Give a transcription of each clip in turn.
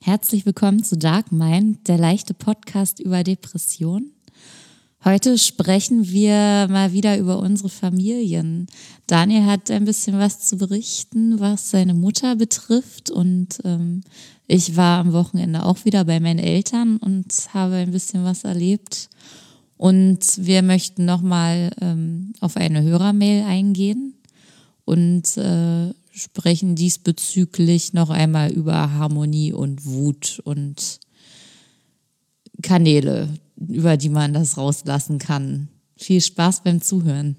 Herzlich willkommen zu Dark Mind, der leichte Podcast über Depressionen. Heute sprechen wir mal wieder über unsere Familien. Daniel hat ein bisschen was zu berichten, was seine Mutter betrifft, und ich war am Wochenende auch wieder bei meinen Eltern und habe ein bisschen was erlebt. Und wir möchten nochmal auf eine Hörermail eingehen und sprechen diesbezüglich noch einmal über Harmonie und Wut und Kanäle, über die man das rauslassen kann. Viel Spaß beim Zuhören.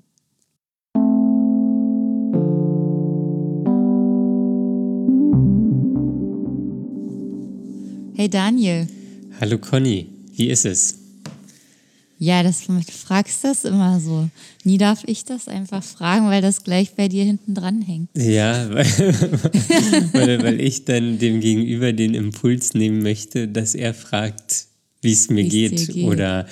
Hey Daniel. Hallo Conny, wie ist es? Ja, du fragst das immer so. Nie darf ich das einfach fragen, weil das gleich bei dir hinten dran hängt. Ja, weil ich dann dem Gegenüber den Impuls nehmen möchte, dass er fragt, wie es mir geht oder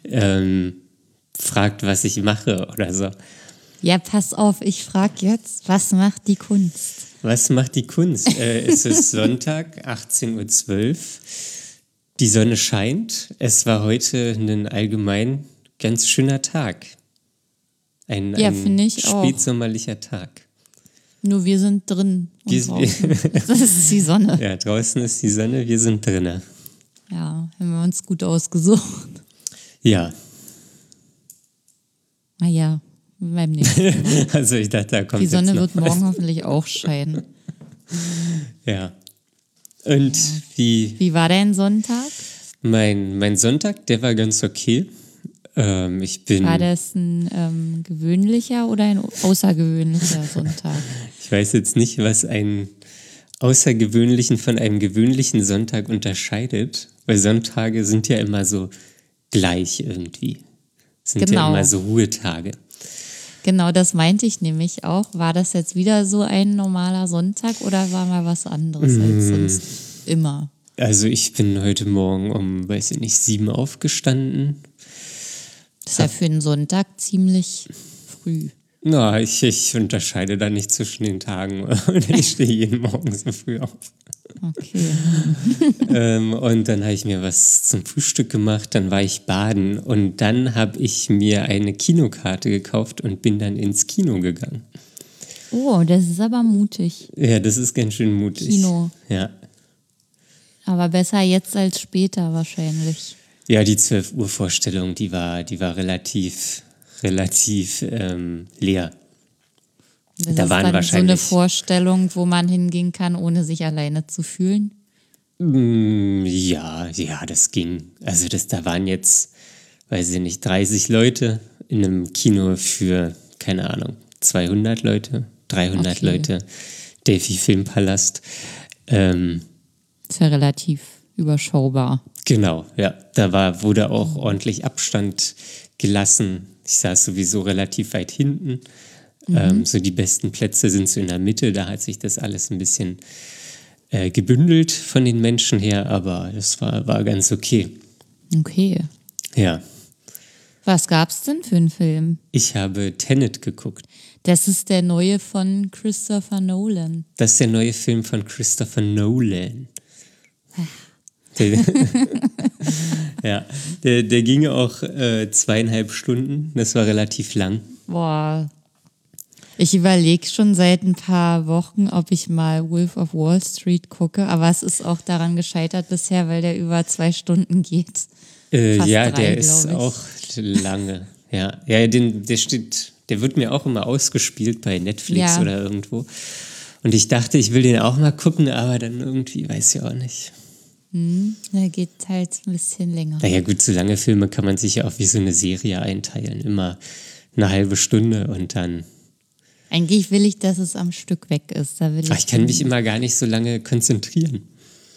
fragt, was ich mache oder so. Ja, pass auf, ich frage jetzt, was macht die Kunst? Was macht die Kunst? Es ist Sonntag, 18:12 Uhr. Die Sonne scheint. Es war heute ein allgemein ganz schöner Tag. Ein spätsommerlicher Tag. Nur wir sind drin. Das ist die Sonne. Ja, draußen ist die Sonne, wir sind drinnen. Ja, haben wir uns gut ausgesucht. Ja. Naja, beim nächsten Mal. Also ich dachte, da kommt die Sonne jetzt noch wird morgen hoffentlich auch scheinen. Ja. Und ja. Wie war dein Sonntag? Mein Sonntag, der war ganz okay. War das ein gewöhnlicher oder ein außergewöhnlicher Sonntag? Ich weiß jetzt nicht, was einen außergewöhnlichen von einem gewöhnlichen Sonntag unterscheidet, weil Sonntage sind ja immer so gleich irgendwie. Sind ja immer so Ruhetage. Genau, das meinte ich nämlich auch. War das jetzt wieder so ein normaler Sonntag oder war mal was anderes als sonst immer? Also ich bin heute Morgen um, 7 aufgestanden. Das ist ja für einen Sonntag ziemlich früh. Na, ich unterscheide da nicht zwischen den Tagen. Ich stehe jeden Morgen so früh auf. Okay. Und dann habe ich mir was zum Frühstück gemacht, dann war ich baden und dann habe ich mir eine Kinokarte gekauft und bin dann ins Kino gegangen. Oh, das ist aber mutig. Ja, das ist ganz schön mutig. Kino. Ja. Aber besser jetzt als später wahrscheinlich. Ja, die 12 Uhr Vorstellung, die war relativ leer. Das ist dann so eine Vorstellung, wo man hingehen kann, ohne sich alleine zu fühlen? Ja, das ging. Also da waren jetzt, 30 Leute in einem Kino für, keine Ahnung, 200 Leute, 300 Leute, Delphi Filmpalast. Ist ja relativ überschaubar. Genau, ja. Da wurde auch ordentlich Abstand gelassen. Ich saß sowieso relativ weit hinten. So die besten Plätze sind so in der Mitte. Da hat sich das alles ein bisschen gebündelt von den Menschen her, aber das war ganz okay. Okay. Ja. Was gab's denn für einen Film? Ich habe Tenet geguckt. Das ist der neue von Christopher Nolan. Das ist der neue Film von Christopher Nolan. Ja, der ging auch 2,5 Stunden. Das war relativ lang. Boah. Ich überlege schon seit ein paar Wochen, ob ich mal Wolf of Wall Street gucke, aber es ist auch daran gescheitert bisher, weil der über 2 Stunden geht. Ja, der ist auch lange. Ja, der wird mir auch immer ausgespielt bei Netflix oder irgendwo. Und ich dachte, ich will den auch mal gucken, aber dann irgendwie, weiß ich auch nicht. Der geht halt ein bisschen länger. Naja gut, so lange Filme kann man sich ja auch wie so eine Serie einteilen. Immer eine halbe Stunde und dann... Eigentlich will ich, dass es am Stück weg ist. Ich kann mich immer gar nicht so lange konzentrieren.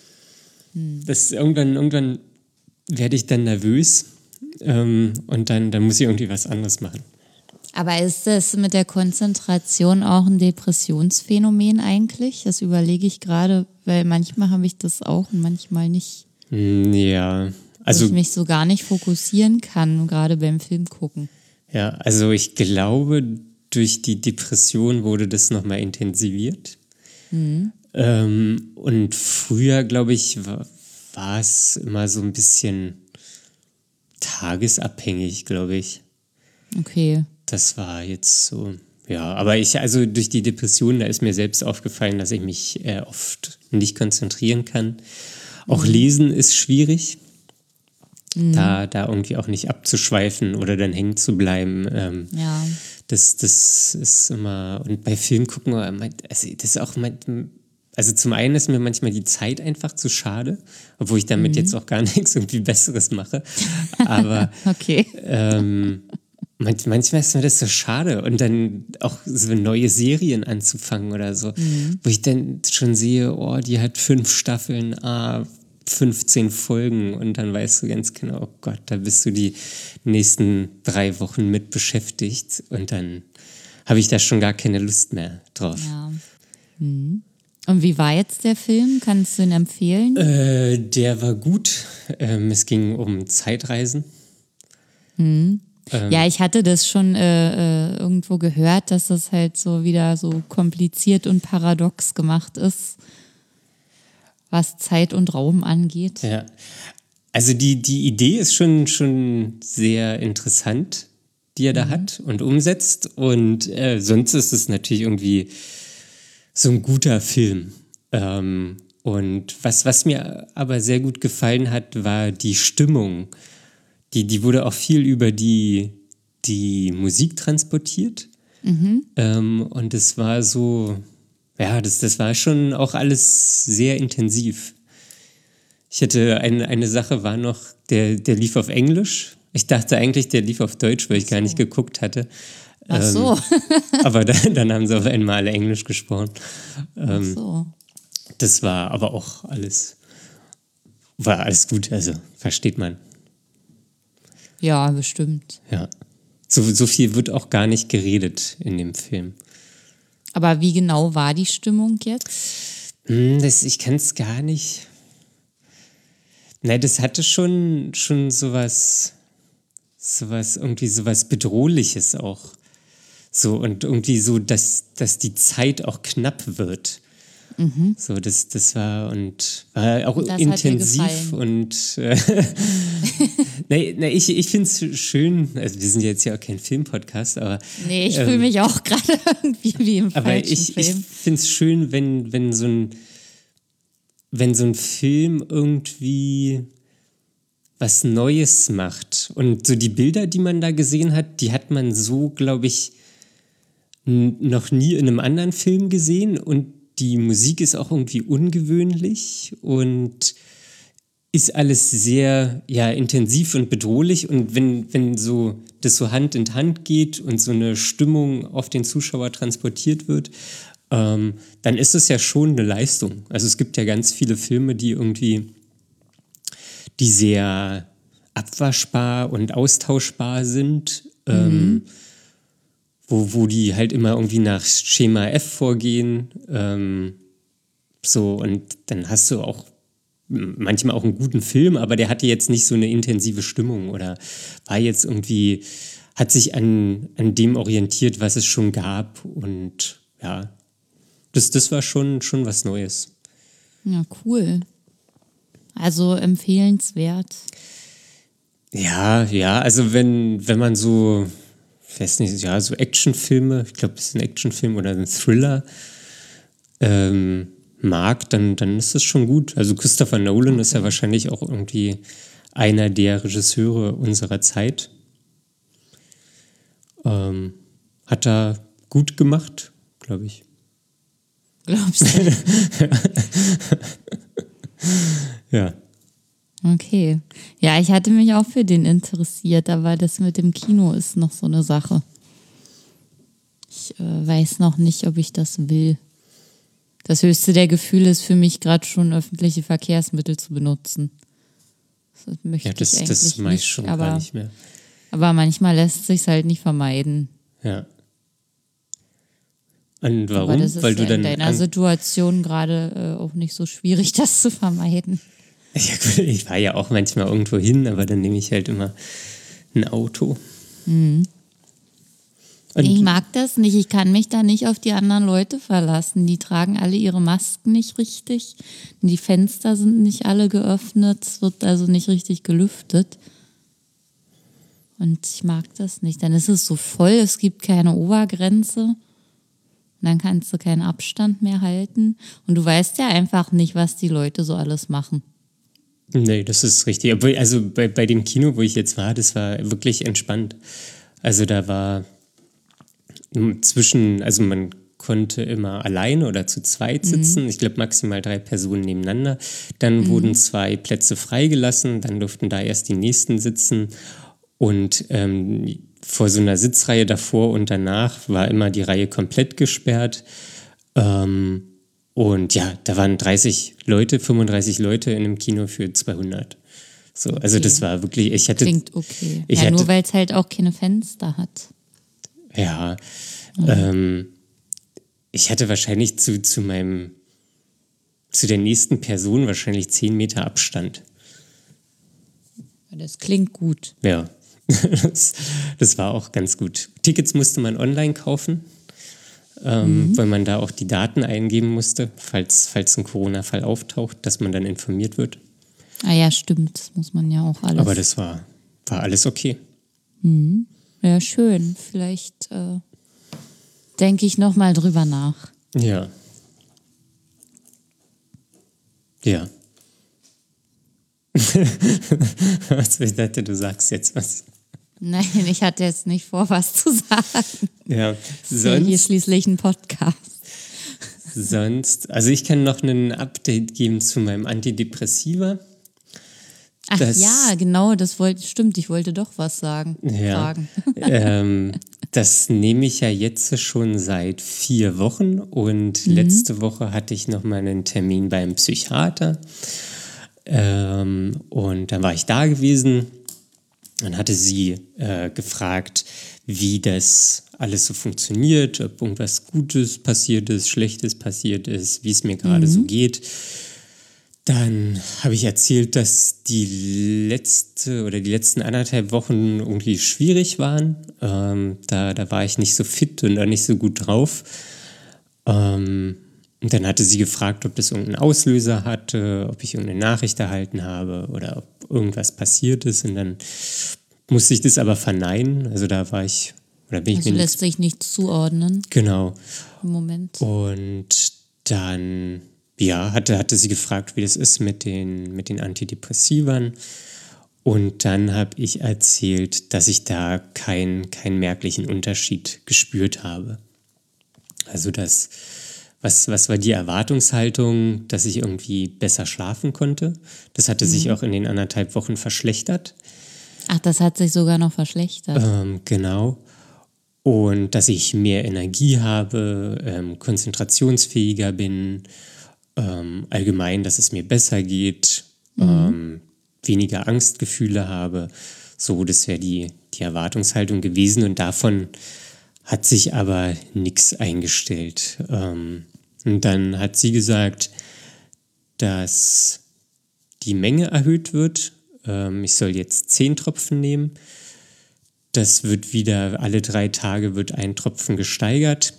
Irgendwann werde ich dann nervös und dann muss ich irgendwie was anderes machen. Aber ist das mit der Konzentration auch ein Depressionsphänomen eigentlich? Das überlege ich gerade, weil manchmal habe ich das auch und manchmal nicht. Ja. Also, wo ich mich so gar nicht fokussieren kann, gerade beim Film gucken. Ja, also ich glaube, durch die Depression wurde das nochmal intensiviert. Und früher, glaube ich, war es immer so ein bisschen tagesabhängig, glaube ich. Okay. Das war jetzt so, ja, aber also durch die Depression, da ist mir selbst aufgefallen, dass ich mich oft nicht konzentrieren kann. Auch Lesen ist schwierig, da irgendwie auch nicht abzuschweifen oder dann hängen zu bleiben. Ja. Das ist immer, und bei Film gucken, also das ist auch, also zum einen ist mir manchmal die Zeit einfach zu schade, obwohl ich damit jetzt auch gar nichts irgendwie Besseres mache, aber Okay. manchmal ist mir das so schade und dann auch so neue Serien anzufangen oder so, wo ich dann schon sehe, oh, die hat 5 Staffeln, 15 Folgen und dann weißt du ganz genau, oh Gott, da bist du die nächsten 3 Wochen mit beschäftigt und dann habe ich da schon gar keine Lust mehr drauf. Ja. Und wie war jetzt der Film? Kannst du ihn empfehlen? Der war gut. Es ging um Zeitreisen. Ja, ich hatte das schon irgendwo gehört, dass das halt so wieder so kompliziert und paradox gemacht ist, was Zeit und Raum angeht. Ja, also die Idee ist schon sehr interessant, die er da hat und umsetzt. Und sonst ist es natürlich irgendwie so ein guter Film. Und was mir aber sehr gut gefallen hat, war die Stimmung. Die wurde auch viel über die Musik transportiert. Und es war so, ja, das war schon auch alles sehr intensiv. Ich hatte eine Sache war noch, der lief auf Englisch. Ich dachte eigentlich, der lief auf Deutsch, weil ich gar nicht geguckt hatte. Ach so. Aber dann haben sie auf einmal alle Englisch gesprochen. Ach so. Das war aber auch war alles gut, also versteht man. Ja, bestimmt. Ja. So viel wird auch gar nicht geredet in dem Film. Aber wie genau war die Stimmung jetzt? Ich kann es gar nicht. Nein, das hatte schon sowas Bedrohliches auch. So, und irgendwie so, dass die Zeit auch knapp wird. So, das war auch das intensiv und ich finde es schön, also wir sind jetzt ja auch kein Filmpodcast, aber Nee, ich fühle mich auch gerade irgendwie wie im falschen Film. Ich finde es schön, wenn so ein Film irgendwie was Neues macht. Und so die Bilder, die man da gesehen hat, die hat man so, glaube ich, noch nie in einem anderen Film gesehen. Und die Musik ist auch irgendwie ungewöhnlich und ist alles sehr intensiv und bedrohlich. Und wenn so das so Hand in Hand geht und so eine Stimmung auf den Zuschauer transportiert wird, dann ist es ja schon eine Leistung. Also es gibt ja ganz viele Filme, die sehr abwaschbar und austauschbar sind, wo die halt immer irgendwie nach Schema F vorgehen. So, und dann hast du auch manchmal auch einen guten Film, aber der hatte jetzt nicht so eine intensive Stimmung oder war jetzt irgendwie, hat sich an dem orientiert, was es schon gab. Und ja, das war schon was Neues. Ja, cool. Also empfehlenswert. Ja, also wenn man so, ich weiß nicht, so Actionfilme, ich glaube, es ist ein Actionfilm oder ein Thriller, mag, dann ist das schon gut. Also Christopher Nolan ist ja wahrscheinlich auch irgendwie einer der Regisseure unserer Zeit. Hat er gut gemacht, glaube ich. Glaubst du? Ja. Okay. Ja, ich hatte mich auch für den interessiert, aber das mit dem Kino ist noch so eine Sache. Ich weiß noch nicht, ob ich das will. Das höchste der Gefühle ist für mich gerade schon, öffentliche Verkehrsmittel zu benutzen. Das möchte ich eigentlich das mache ich nicht, schon gar nicht mehr. Aber manchmal lässt es sich halt nicht vermeiden. Ja. Und warum? Aber das ist Weil du dann in deiner Situation gerade auch nicht so schwierig, das zu vermeiden. Ja, gut, ich fahre ja auch manchmal irgendwo hin, aber dann nehme ich halt immer ein Auto. Und Ich mag das nicht. Ich kann mich da nicht auf die anderen Leute verlassen. Die tragen alle ihre Masken nicht richtig. Die Fenster sind nicht alle geöffnet. Es wird also nicht richtig gelüftet. Und ich mag das nicht. Dann ist es so voll, es gibt keine Obergrenze. Und dann kannst du keinen Abstand mehr halten. Und du weißt ja einfach nicht, was die Leute so alles machen. Nee, das ist richtig. Obwohl, also bei dem Kino, wo ich jetzt war, das war wirklich entspannt. Also da war also man konnte immer alleine oder zu zweit sitzen. Ich glaube maximal 3 Personen nebeneinander. Dann wurden 2 Plätze freigelassen, dann durften da erst die nächsten sitzen. Und vor so einer Sitzreihe davor und danach war immer die Reihe komplett gesperrt. Und ja, da waren 35 Leute in einem Kino für 200. So, also Okay. das war wirklich, Klingt okay. ich Ja, hatte- nur weil es halt auch keine Fenster hat. Ja, ich hatte wahrscheinlich zu der nächsten Person wahrscheinlich 10 Meter Abstand. Das klingt gut. Ja, das war auch ganz gut. Tickets musste man online kaufen, weil man da auch die Daten eingeben musste, falls ein Corona-Fall auftaucht, dass man dann informiert wird. Ah ja, stimmt. Das muss man ja auch alles. Aber das war alles okay. Ja, schön. Vielleicht denke ich nochmal drüber nach. Ja. Ja. Also ich dachte, du sagst jetzt was. Nein, ich hatte jetzt nicht vor, was zu sagen. Ja, Das ist ja hier schließlich ein Podcast. also ich kann noch ein Update geben zu meinem Antidepressiva. Ach Das- ja, genau, stimmt, ich wollte doch was sagen. Ja. Fragen. Das nehme ich ja jetzt schon seit 4 Wochen und letzte Woche hatte ich nochmal einen Termin beim Psychiater. Und dann war ich da gewesen. Dann hatte sie gefragt, wie das alles so funktioniert, ob irgendwas Gutes passiert ist, Schlechtes passiert ist, wie es mir gerade so geht. Dann habe ich erzählt, dass die letzten 1,5 Wochen irgendwie schwierig waren. Da war ich nicht so fit und auch nicht so gut drauf. Und dann hatte sie gefragt, ob das irgendeinen Auslöser hatte, ob ich irgendeine Nachricht erhalten habe oder ob irgendwas passiert ist. Und dann musste ich das aber verneinen. Also da bin ich Also mir lässt sich nicht zuordnen Genau. im Moment. Und dann, ja, hatte sie gefragt, wie das ist mit den Antidepressivern. Und dann habe ich erzählt, dass ich da keinen merklichen Unterschied gespürt habe. Also was war die Erwartungshaltung, dass ich irgendwie besser schlafen konnte? Das hatte sich auch in den 1,5 Wochen verschlechtert. Ach, das hat sich sogar noch verschlechtert. Genau. Und dass ich mehr Energie habe, konzentrationsfähiger bin, allgemein, dass es mir besser geht, weniger Angstgefühle habe. So, das wäre die Erwartungshaltung gewesen und davon hat sich aber nichts eingestellt. Und dann hat sie gesagt, dass die Menge erhöht wird. Ich soll jetzt 10 Tropfen nehmen. Das wird wieder, alle 3 Tage wird ein Tropfen gesteigert,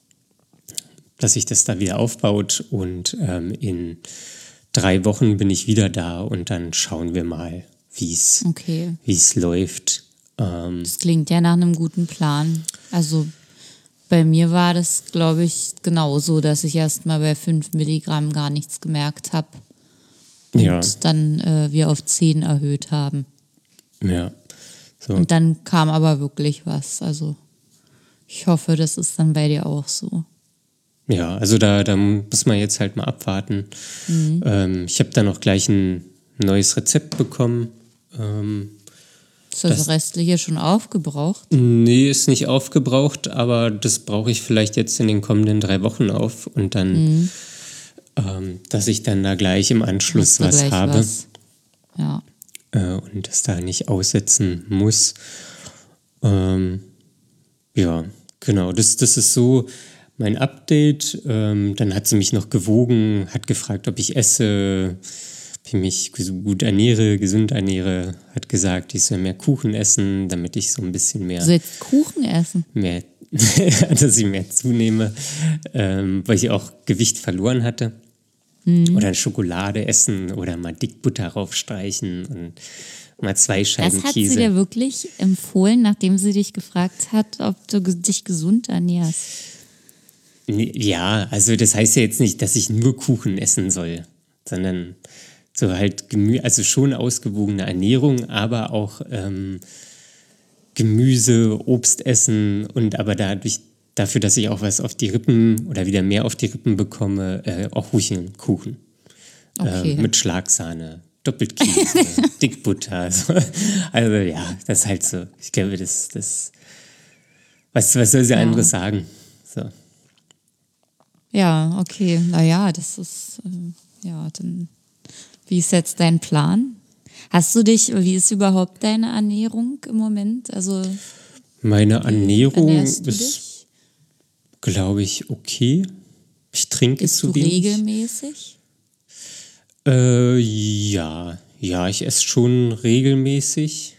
dass sich das da wieder aufbaut und in 3 Wochen bin ich wieder da und dann schauen wir mal, wie Okay, es läuft. das klingt ja nach einem guten Plan. Also bei mir war das, glaube ich, genauso, dass ich erst mal bei 5 Milligramm gar nichts gemerkt habe. Und Ja. dann wir auf 10 erhöht haben. Ja, so. Und dann kam aber wirklich was. Also ich hoffe, das ist dann bei dir auch so. Ja, also da muss man jetzt halt mal abwarten. Ich habe dann auch gleich ein neues Rezept bekommen. Ist das Restliche schon aufgebraucht? Nee, ist nicht aufgebraucht, aber das brauche ich vielleicht jetzt in den kommenden 3 Wochen auf und dann, dass ich dann da gleich im Anschluss Hast du was gleich habe was? Ja. Und das da nicht aussetzen muss. Ja, genau, das ist so mein Update. Dann hat sie mich noch gewogen, hat gefragt, ob ich esse, ob ich mich gut ernähre, gesund ernähre, hat gesagt, ich soll mehr Kuchen essen, damit ich so ein bisschen mehr, Du willst Kuchen essen? dass ich mehr zunehme, weil ich auch Gewicht verloren hatte. Oder Schokolade essen oder mal Dickbutter raufstreichen und mal 2 Scheiben Das hat Käse. sie dir wirklich empfohlen, nachdem sie dich gefragt hat, ob du dich gesund ernährst? Ja, also das heißt ja jetzt nicht, dass ich nur Kuchen essen soll, sondern so halt also schon ausgewogene Ernährung, aber auch Gemüse, Obst essen und aber dafür, dass ich auch was auf die Rippen oder wieder mehr auf die Rippen bekomme, auch ruhig einen Kuchen. Okay. Mit Schlagsahne, Doppelkäse, Dickbutter. Also ja, das ist halt so. Ich glaube, was soll sie anderes sagen? So. Ja, okay. Naja, das ist, dann, wie ist jetzt dein Plan? Wie ist überhaupt deine Ernährung im Moment? Also, Meine Ernährung ernährst du ist, dich? glaube ich, okay. Ich trinke Isst zu du wenig. regelmäßig? Ja, ich esse schon regelmäßig.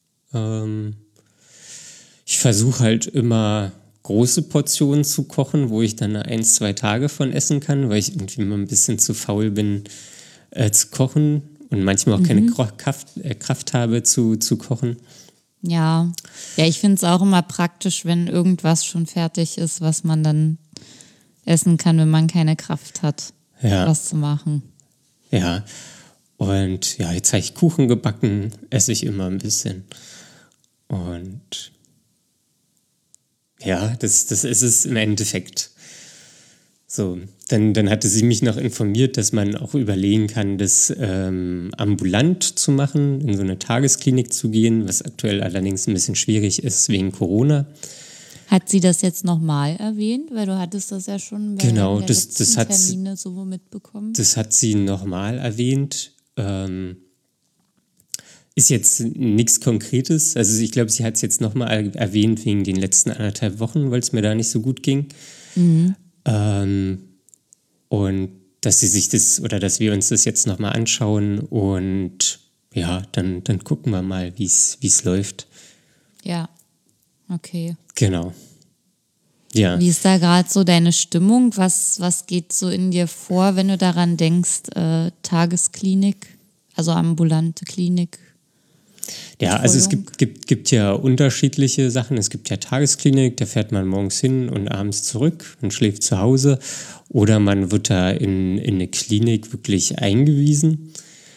Ich versuche halt immer große Portionen zu kochen, wo ich dann 1, 2 Tage von essen kann, weil ich irgendwie immer ein bisschen zu faul bin zu kochen und manchmal auch keine Kraft habe zu kochen. Ja, ich finde es auch immer praktisch, wenn irgendwas schon fertig ist, was man dann essen kann, wenn man keine Kraft hat, was zu machen. Ja, und ja, jetzt habe ich Kuchen gebacken, esse ich immer ein bisschen. Und ja, das ist es im Endeffekt. So, dann hatte sie mich noch informiert, dass man auch überlegen kann, das ambulant zu machen, in so eine Tagesklinik zu gehen, was aktuell allerdings ein bisschen schwierig ist wegen Corona. Hat sie das jetzt nochmal erwähnt? Weil du hattest das ja schon bei Genau, der das letzten hat Termine so mitbekommen. Das hat sie nochmal erwähnt. Ist jetzt nichts Konkretes. Also ich glaube, sie hat es jetzt nochmal erwähnt wegen den letzten 1,5 Wochen, weil es mir da nicht so gut ging. Und dass sie sich dass wir uns das jetzt nochmal anschauen und ja, dann gucken wir mal, wie es läuft. Ja, okay. Genau. Ja. Wie ist da gerade so deine Stimmung? Was geht so in dir vor, wenn du daran denkst, Tagesklinik, also ambulante Klinik? Ja, also es gibt ja unterschiedliche Sachen. Es gibt ja Tagesklinik, da fährt man morgens hin und abends zurück und schläft zu Hause. Oder man wird da in eine Klinik wirklich eingewiesen.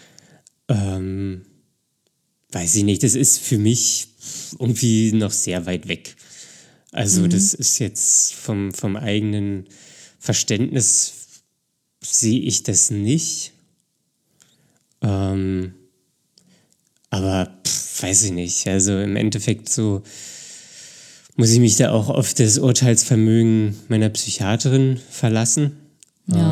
Weiß ich nicht, das ist für mich irgendwie noch sehr weit weg. Also das ist jetzt vom eigenen Verständnis sehe ich das nicht. Aber weiß ich nicht. Also im Endeffekt so muss ich mich da auch auf das Urteilsvermögen meiner Psychiaterin verlassen. Ja.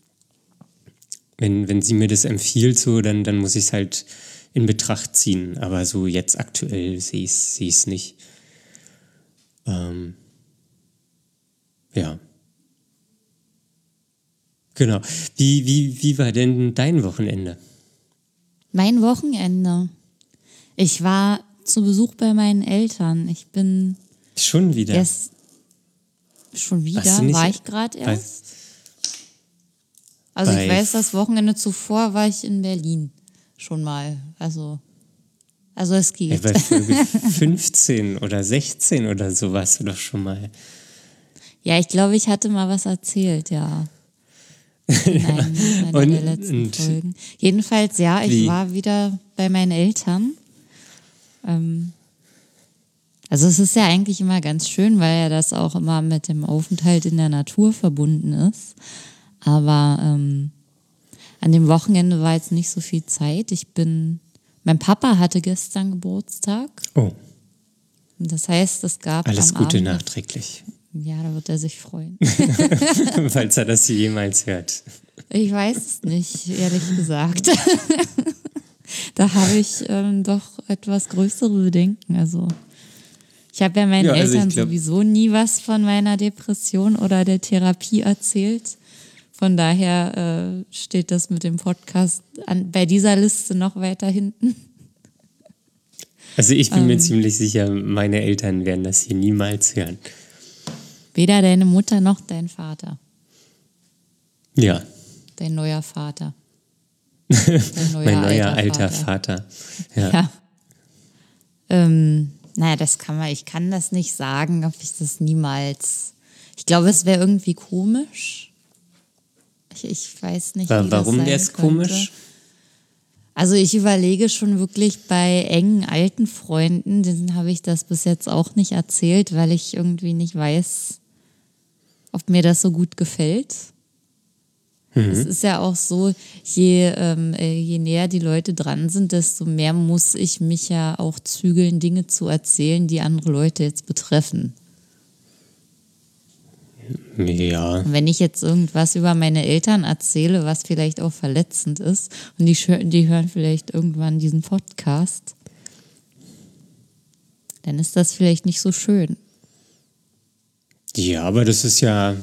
Wenn sie mir das empfiehlt, so, dann muss ich es halt in Betracht ziehen. Aber so jetzt aktuell sehe ich es nicht. Ja. Genau. Wie war denn dein Wochenende? Mein Wochenende. Ich war zu Besuch bei meinen Eltern. Ich bin Schon wieder? Schon wieder? Warst du nicht- War ich gerade erst? Also ich weiß, das Wochenende zuvor war ich in Berlin. Schon mal. Also es geht. Bei Folge 15 oder 16 oder so warst du doch schon mal. Ja, ich glaube, ich hatte mal was erzählt, ja. In einer der letzten Folgen. Jedenfalls, ja, ich war wieder bei meinen Eltern. Also es ist ja eigentlich immer ganz schön, weil ja das auch immer mit dem Aufenthalt in der Natur verbunden ist. Aber an dem Wochenende war jetzt nicht so viel Zeit. Mein Papa hatte gestern Geburtstag. Oh. Das heißt, es gab Alles am Gute Abend, nachträglich. Ja, da wird er sich freuen. Falls er das jemals hört. Ich weiß es nicht, ehrlich gesagt. Da habe ich doch etwas größere Bedenken. Also ich habe ja meinen Eltern sowieso nie was von meiner Depression oder der Therapie erzählt. Von daher steht das mit dem Podcast bei dieser Liste noch weiter hinten. Also ich bin mir ziemlich sicher, meine Eltern werden das hier niemals hören. Weder deine Mutter noch dein Vater. Ja. Dein neuer Vater. Dein Mein neuer alter Vater. Ja. Naja, ich kann das nicht sagen, ob ich das niemals. Ich glaube, es wäre irgendwie komisch. Ich weiß nicht, wie Warum das wäre es sein könnte. komisch? Also ich überlege schon wirklich bei engen alten Freunden, denen habe ich das bis jetzt auch nicht erzählt, weil ich irgendwie nicht weiß, ob mir das so gut gefällt. Es ist ja auch so, je näher die Leute dran sind, desto mehr muss ich mich ja auch zügeln, Dinge zu erzählen, die andere Leute jetzt betreffen. Ja. Und wenn ich jetzt irgendwas über meine Eltern erzähle, was vielleicht auch verletzend ist, und die hören vielleicht irgendwann diesen Podcast, dann ist das vielleicht nicht so schön. Ja, aber das ist ja,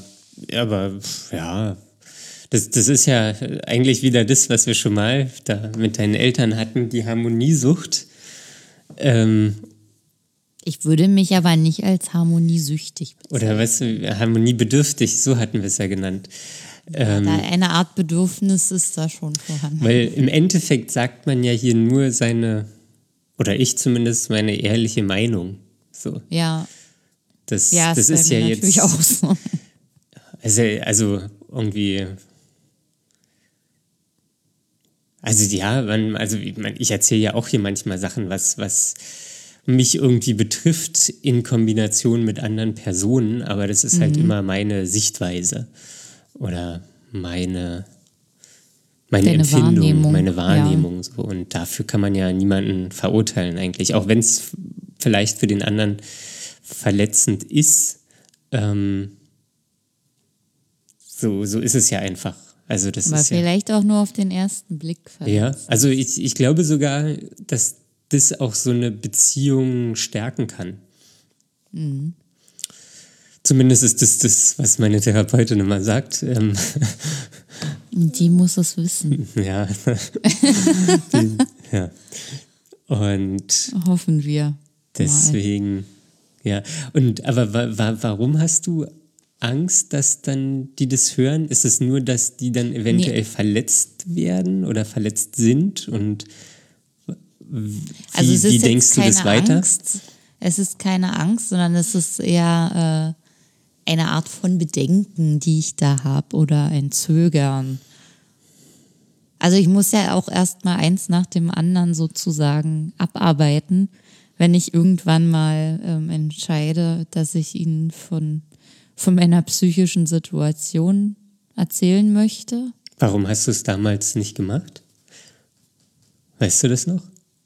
das ist ja eigentlich wieder das, was wir schon mal da mit deinen Eltern hatten, die Harmoniesucht. Ich würde mich aber nicht als harmoniesüchtig bezeichnen. Oder weißt du, harmoniebedürftig, so hatten wir es ja genannt. Da eine Art Bedürfnis ist da schon vorhanden. Weil im Endeffekt sagt man ja hier nur oder ich zumindest, meine ehrliche Meinung. So. Ja. Das ist ist bei ja mir jetzt. natürlich auch so. Also irgendwie. Also ja, ich erzähle ja auch hier manchmal Sachen, was mich irgendwie betrifft in Kombination mit anderen Personen, aber das ist halt immer meine Sichtweise oder meine Empfindung, Wahrnehmung. meine Wahrnehmung. So. Und dafür kann man ja niemanden verurteilen eigentlich, auch wenn es vielleicht für den anderen verletzend ist. So ist es ja einfach. Also das Aber ist vielleicht auch nur auf den ersten Blick verletzt. ja, also ich glaube sogar, dass das auch so eine Beziehung stärken kann. Zumindest ist das, was meine Therapeutin immer sagt. Die muss es wissen. Ja. Ja. Und Hoffen wir. deswegen, ja. Und aber warum hast du Angst, dass dann die das hören? Ist es nur, dass die dann eventuell verletzt werden oder verletzt sind? Und wie denkst du das weiter? Angst. Es ist keine Angst, sondern es ist eher eine Art von Bedenken, die ich da habe oder ein Zögern. Also ich muss ja auch erstmal eins nach dem anderen sozusagen abarbeiten, wenn ich irgendwann mal entscheide, dass ich ihnen von meiner psychischen Situation erzählen möchte. Warum hast du es damals nicht gemacht? Weißt du das noch?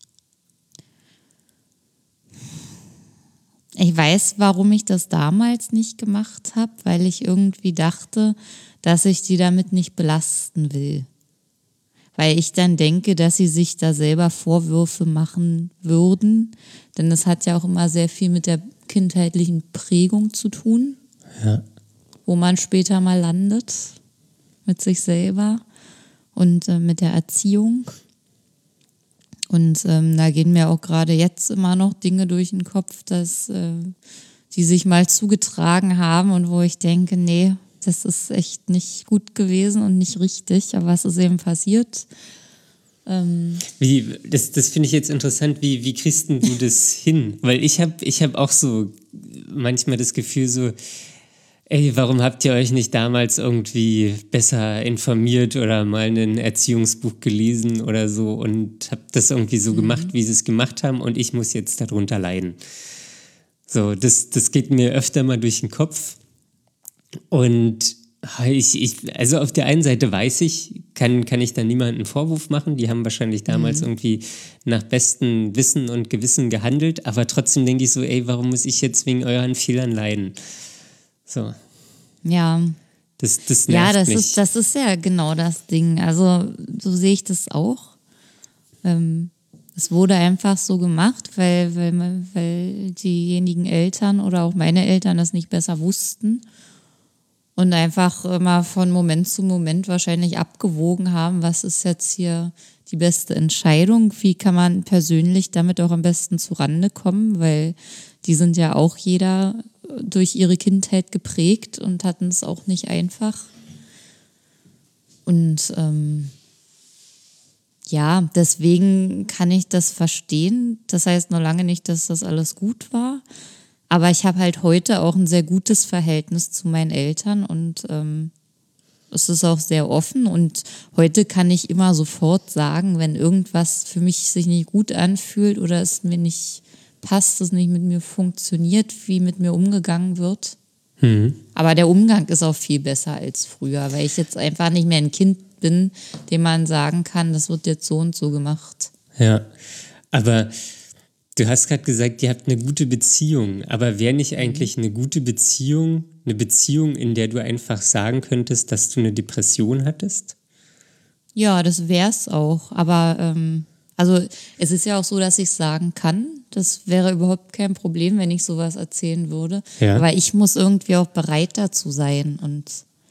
Ich weiß, warum ich das damals nicht gemacht habe, weil ich irgendwie dachte, dass ich die damit nicht belasten will. Weil ich dann denke, dass sie sich da selber Vorwürfe machen würden. Denn das hat ja auch immer sehr viel mit der kindheitlichen Prägung zu tun. Ja. Wo man später mal landet mit sich selber und mit der Erziehung. Und da gehen mir auch gerade jetzt immer noch Dinge durch den Kopf, dass die sich mal zugetragen haben und wo ich denke, nee, das ist echt nicht gut gewesen und nicht richtig, aber es ist eben passiert. Das finde ich jetzt interessant, wie kriegst denn du das hin? Weil ich hab auch so manchmal das Gefühl so, ey, warum habt ihr euch nicht damals irgendwie besser informiert oder mal ein Erziehungsbuch gelesen oder so und habt das irgendwie so gemacht, wie sie es gemacht haben und ich muss jetzt darunter leiden. So, das geht mir öfter mal durch den Kopf und also auf der einen Seite weiß ich, kann ich da niemanden einen Vorwurf machen, die haben wahrscheinlich damals irgendwie nach bestem Wissen und Gewissen gehandelt, aber trotzdem denke ich so, ey, warum muss ich jetzt wegen euren Fehlern leiden? So. Ja. Das nervt mich. Das ist ja genau das Ding. Also so sehe ich das auch. Es wurde einfach so gemacht, weil diejenigen Eltern oder auch meine Eltern das nicht besser wussten und einfach immer von Moment zu Moment wahrscheinlich abgewogen haben, was ist jetzt hier die beste Entscheidung, wie kann man persönlich damit auch am besten zurande kommen, weil die sind ja auch jeder durch ihre Kindheit geprägt und hatten es auch nicht einfach. Und ja, deswegen kann ich das verstehen. Das heißt noch lange nicht, dass das alles gut war. Aber ich habe halt heute auch ein sehr gutes Verhältnis zu meinen Eltern und es ist auch sehr offen. Und heute kann ich immer sofort sagen, wenn irgendwas für mich sich nicht gut anfühlt oder es mir nicht passt, es nicht mit mir funktioniert, wie mit mir umgegangen wird. Aber der Umgang ist auch viel besser als früher, weil ich jetzt einfach nicht mehr ein Kind bin, dem man sagen kann, das wird jetzt so und so gemacht. Ja, aber du hast gerade gesagt, ihr habt eine gute Beziehung. Aber wäre nicht eigentlich eine gute Beziehung, in der du einfach sagen könntest, dass du eine Depression hattest? Ja, das wär's auch. Aber also es ist ja auch so, dass ich sagen kann, das wäre überhaupt kein Problem, wenn ich sowas erzählen würde. Ja. Aber ich muss irgendwie auch bereit dazu sein. Und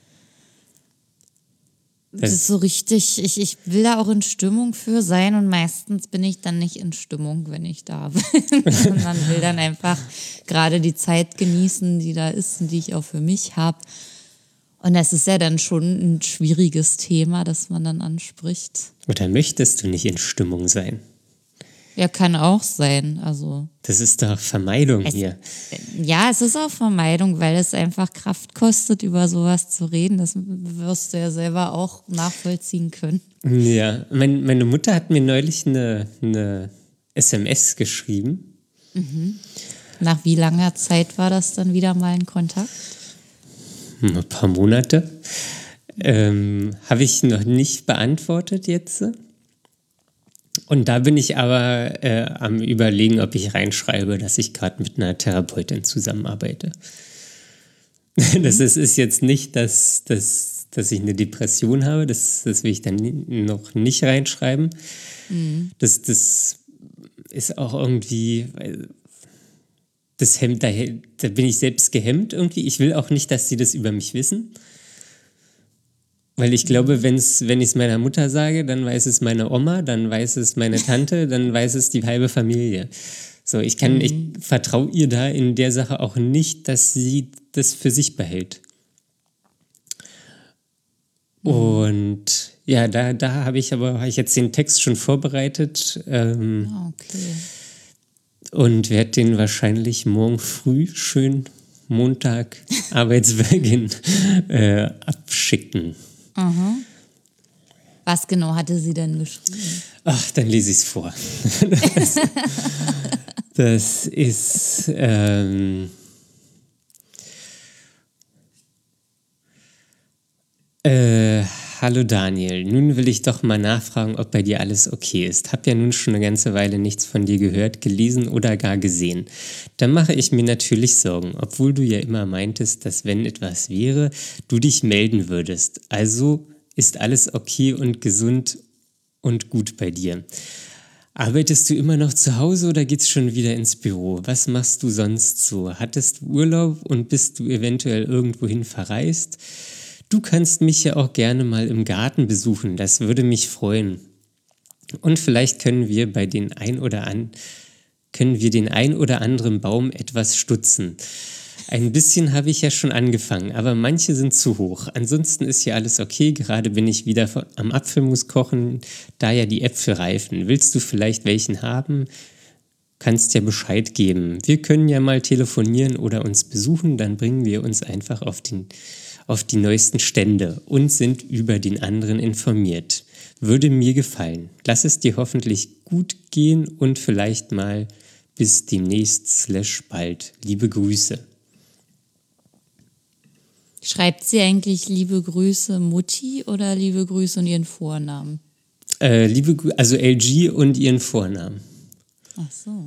das ist so richtig, ich will da auch in Stimmung für sein und meistens bin ich dann nicht in Stimmung, wenn ich da bin. Sondern will dann einfach gerade die Zeit genießen, die da ist und die ich auch für mich habe. Und das ist ja dann schon ein schwieriges Thema, das man dann anspricht. Oder möchtest du nicht in Stimmung sein? Ja, kann auch sein. Also Das ist doch Vermeidung hier. ja, es ist auch Vermeidung, weil es einfach Kraft kostet, über sowas zu reden. Das wirst du ja selber auch nachvollziehen können. Ja, meine Mutter hat mir neulich eine SMS geschrieben. Nach wie langer Zeit war das dann wieder mal in Kontakt? Ein paar Monate. Habe ich noch nicht beantwortet jetzt. Und da bin ich aber am Überlegen, ob ich reinschreibe, dass ich gerade mit einer Therapeutin zusammenarbeite. Das ist jetzt nicht, dass ich eine Depression habe, das will ich dann noch nicht reinschreiben. Das ist auch irgendwie, das Hemd, da bin ich selbst gehemmt irgendwie. Ich will auch nicht, dass sie das über mich wissen. Weil ich glaube, wenn ich es meiner Mutter sage, dann weiß es meine Oma, dann weiß es meine Tante, dann weiß es die halbe Familie. So, ich vertraue ihr da in der Sache auch nicht, dass sie das für sich behält. Und ja, da habe ich jetzt den Text schon vorbereitet. Okay. Und werde den wahrscheinlich morgen früh, schön Montag, Arbeitsbeginn, abschicken. Was genau hatte sie denn geschrieben? Ach, dann lese ich es vor. Das ist hallo Daniel, nun will ich doch mal nachfragen, ob bei dir alles okay ist. Hab ja nun schon eine ganze Weile nichts von dir gehört, gelesen oder gar gesehen. Da mache ich mir natürlich Sorgen, obwohl du ja immer meintest, dass wenn etwas wäre, du dich melden würdest. Also ist alles okay und gesund und gut bei dir. Arbeitest du immer noch zu Hause oder geht's schon wieder ins Büro? Was machst du sonst so? Hattest du Urlaub und bist du eventuell irgendwohin verreist? Du kannst mich ja auch gerne mal im Garten besuchen, das würde mich freuen. Und vielleicht können wir den ein oder anderen Baum etwas stutzen. Ein bisschen habe ich ja schon angefangen, aber manche sind zu hoch. Ansonsten ist hier alles okay, gerade bin ich wieder am Apfelmus kochen, da ja die Äpfel reifen. Willst du vielleicht welchen haben? Kannst ja Bescheid geben. Wir können ja mal telefonieren oder uns besuchen, dann bringen wir uns einfach auf die neuesten Stände und sind über den anderen informiert. Würde mir gefallen. Lass es dir hoffentlich gut gehen und vielleicht mal bis demnächst /bald. Liebe Grüße. Schreibt sie eigentlich liebe Grüße Mutti oder liebe Grüße und ihren Vornamen? Also LG und ihren Vornamen. Ach so.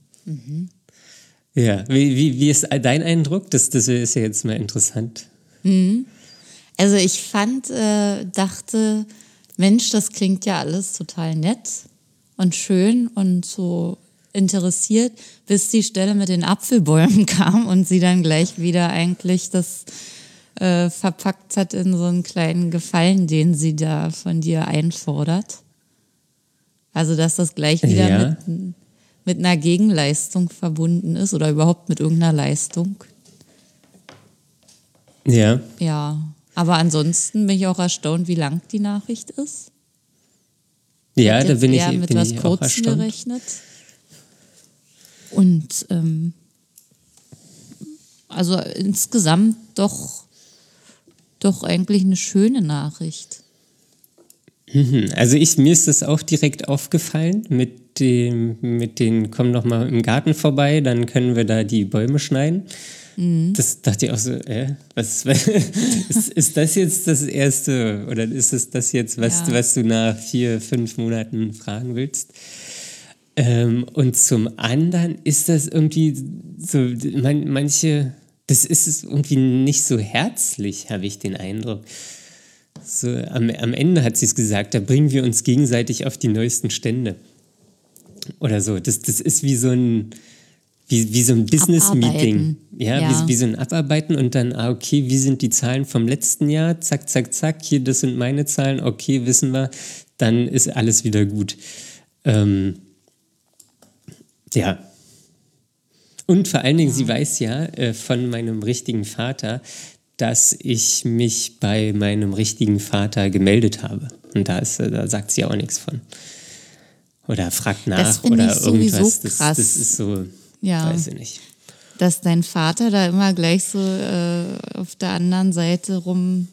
Ja, wie ist dein Eindruck? Das ist ja jetzt mal interessant. Also ich dachte, Mensch, das klingt ja alles total nett und schön und so interessiert, bis die Stelle mit den Apfelbäumen kam und sie dann gleich wieder eigentlich das verpackt hat in so einen kleinen Gefallen, den sie da von dir einfordert. Also dass das gleich wieder mit einer Gegenleistung verbunden ist oder überhaupt mit irgendeiner Leistung. Ja. Ja, aber ansonsten bin ich auch erstaunt, wie lang die Nachricht ist. Ja, Hätte da jetzt bin ich, eher mit bin was ich auch Kurzem erstaunt. gerechnet. Und also insgesamt doch eigentlich eine schöne Nachricht. Also mir ist das auch direkt aufgefallen mit den komm noch mal im Garten vorbei, dann können wir da die Bäume schneiden. Das dachte ich auch so, was ist das jetzt das Erste oder ist es das jetzt, was du nach 4, 5 Monaten fragen willst? Und zum anderen ist das irgendwie so, manche, das ist irgendwie nicht so herzlich, habe ich den Eindruck. So, am Ende hat sie es gesagt, da bringen wir uns gegenseitig auf die neuesten Stände. Oder so. Das ist wie so ein Business-Meeting. Ja. Wie so ein Abarbeiten und dann, okay, wie sind die Zahlen vom letzten Jahr? Zack, zack, zack, hier, das sind meine Zahlen, okay, wissen wir, dann ist alles wieder gut. Ja. Und vor allen Dingen, sie weiß ja von meinem richtigen Vater, dass ich mich bei meinem richtigen Vater gemeldet habe. Und da sagt sie auch nichts von. Oder fragt nach oder ich sowieso irgendwas. Krass. Das ist so, weiß ich nicht. Dass dein Vater da immer gleich so auf der anderen Seite rum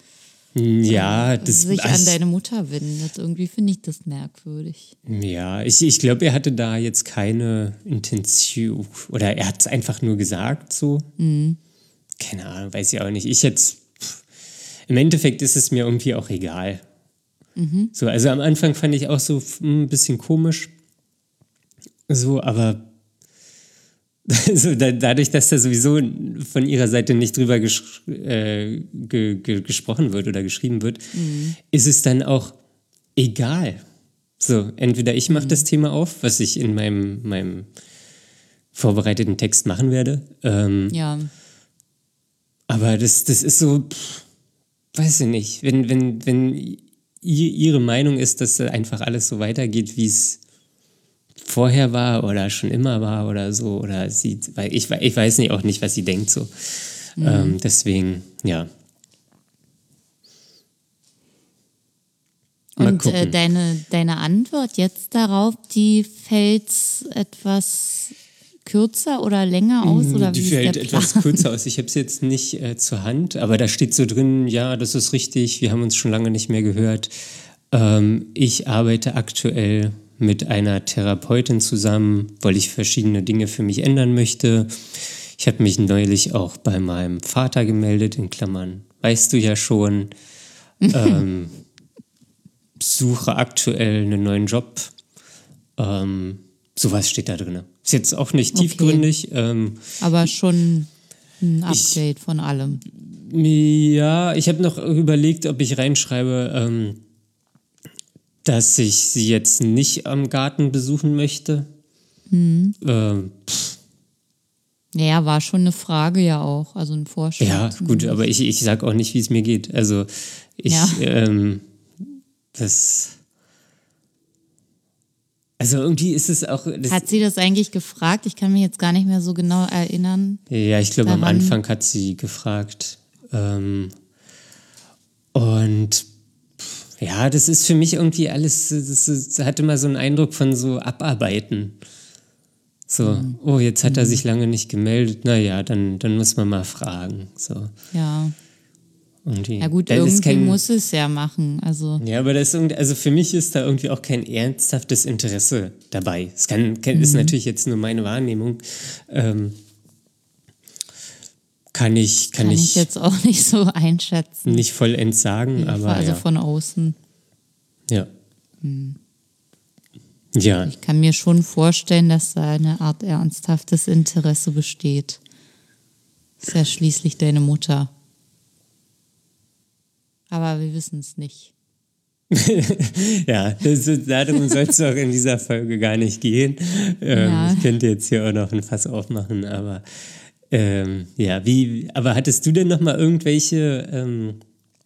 sich an deine Mutter wendet. Irgendwie finde ich das merkwürdig. Ja, ich glaube, er hatte da jetzt keine Intention. Oder er hat es einfach nur gesagt so. Keine Ahnung, weiß ich auch nicht. Im Endeffekt ist es mir irgendwie auch egal. So, also am Anfang fand ich auch so ein bisschen komisch. So, aber also dadurch, dass da sowieso von ihrer Seite nicht drüber gesprochen wird oder geschrieben wird, ist es dann auch egal. So, entweder ich mache das Thema auf, was ich in meinem vorbereiteten Text machen werde. Aber das ist so, weiß ich nicht, wenn ihre Meinung ist, dass einfach alles so weitergeht, wie es vorher war oder schon immer war oder so, oder weil ich weiß nicht, auch nicht, was sie denkt so. Deswegen, ja. Mal Und deine Antwort jetzt darauf, die fällt etwas kürzer oder länger aus? Oder die wie fällt ist der Plan? etwas kürzer aus. Ich habe es jetzt nicht zur Hand, aber da steht so drin, ja, das ist richtig, wir haben uns schon lange nicht mehr gehört. Ich arbeite aktuell mit einer Therapeutin zusammen, weil ich verschiedene Dinge für mich ändern möchte. Ich habe mich neulich auch bei meinem Vater gemeldet, in Klammern, weißt du ja schon. Suche aktuell einen neuen Job. Sowas steht da drin. Ist jetzt auch nicht tiefgründig. Aber schon ein Update von allem. Ja, ich habe noch überlegt, ob ich reinschreibe, dass ich sie jetzt nicht am Garten besuchen möchte. Naja, war schon eine Frage ja auch, also ein Vorschlag. Ja, gut, aber ich sage auch nicht, wie es mir geht. Also also irgendwie ist es auch... Hat sie das eigentlich gefragt? Ich kann mich jetzt gar nicht mehr so genau erinnern. Ja, ich glaube, am Anfang hat sie gefragt. Und ja, das ist für mich irgendwie alles, das hat immer so einen Eindruck von so Abarbeiten. So, jetzt hat er sich lange nicht gemeldet, naja, dann muss man mal fragen. So. Ja. Irgendwie. Ja gut, irgendwie muss es ja machen. Also. Ja, aber also für mich ist da irgendwie auch kein ernsthaftes Interesse dabei. Es ist natürlich jetzt nur meine Wahrnehmung. Kann ich jetzt auch nicht so einschätzen. Nicht vollends sagen, aber also von außen. Ja. Ja. Ich kann mir schon vorstellen, dass da eine Art ernsthaftes Interesse besteht. Ist ja schließlich deine Mutter. Aber wir wissen es nicht. Ja, darum soll es auch in dieser Folge gar nicht gehen. Ich könnte jetzt hier auch noch ein Fass aufmachen, aber aber hattest du denn noch mal irgendwelche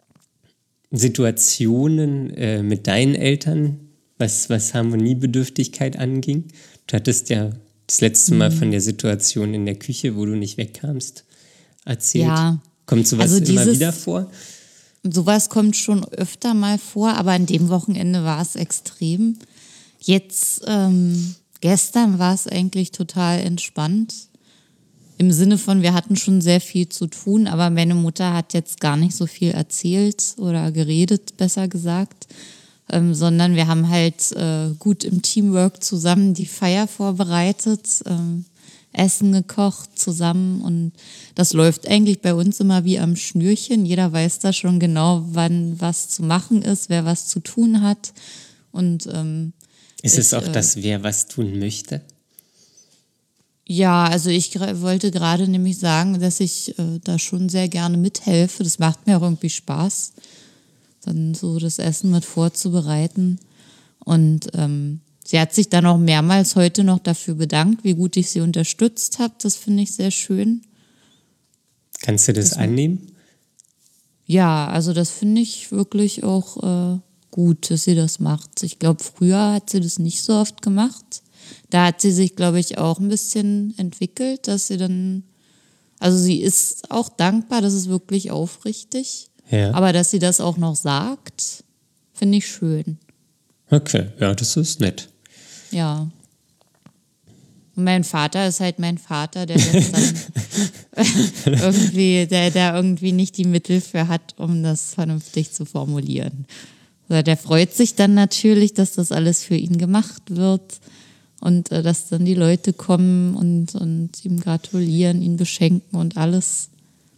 Situationen mit deinen Eltern, was Harmoniebedürftigkeit anging? Du hattest ja das letzte Mal von der Situation in der Küche, wo du nicht wegkamst, erzählt. Ja, Kommt sowas Also immer wieder vor? Sowas kommt schon öfter mal vor, aber an dem Wochenende war es extrem. Jetzt, gestern war es eigentlich total entspannt. Im Sinne von, wir hatten schon sehr viel zu tun, aber meine Mutter hat jetzt gar nicht so viel erzählt oder geredet, besser gesagt, sondern wir haben halt gut im Teamwork zusammen die Feier vorbereitet, Essen gekocht zusammen und das läuft eigentlich bei uns immer wie am Schnürchen. Jeder weiß da schon genau, wann was zu machen ist, wer was zu tun hat. Und ist es auch das, wer was tun möchte? ja, also ich wollte gerade nämlich sagen, dass ich da schon sehr gerne mithelfe. Das macht mir auch irgendwie Spaß, dann so das Essen mit vorzubereiten. Und sie hat sich dann auch mehrmals heute noch dafür bedankt, wie gut ich sie unterstützt habe. Das finde ich sehr schön. Kannst du das annehmen? Ja, also das finde ich wirklich auch gut, dass sie das macht. Ich glaube, früher hat sie das nicht so oft gemacht. Da hat sie sich, glaube ich, auch ein bisschen entwickelt, dass sie dann, also sie ist auch dankbar, das ist wirklich aufrichtig. Ja. Aber dass sie das auch noch sagt, finde ich schön. Okay, ja, das ist nett. Ja. Und mein Vater ist halt mein Vater, der das dann irgendwie, der irgendwie nicht die Mittel für hat, um das vernünftig zu formulieren. Also der freut sich dann natürlich, dass das alles für ihn gemacht wird und dass dann die Leute kommen und ihm gratulieren, ihn beschenken und alles.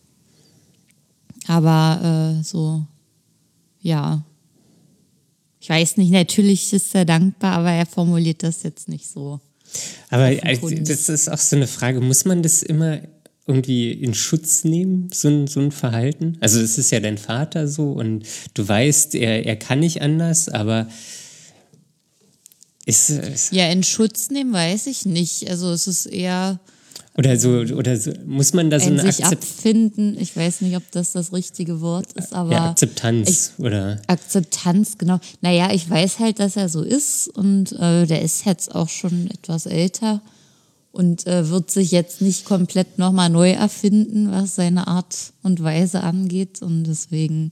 Aber so, ja. Ich weiß nicht, natürlich ist er dankbar, aber er formuliert das jetzt nicht so. Aber das ist auch so eine Frage, muss man das immer irgendwie in Schutz nehmen, so ein Verhalten? Also es ist ja dein Vater so und du weißt, er kann nicht anders, aber ja, in Schutz nehmen weiß ich nicht. Also es ist eher oder so, muss man da so eine sich abfinden. Ich weiß nicht, ob das richtige Wort ist, aber ja, Akzeptanz oder Akzeptanz, genau. Naja, ich weiß halt, dass er so ist und der ist jetzt auch schon etwas älter und wird sich jetzt nicht komplett nochmal neu erfinden, was seine Art und Weise angeht und deswegen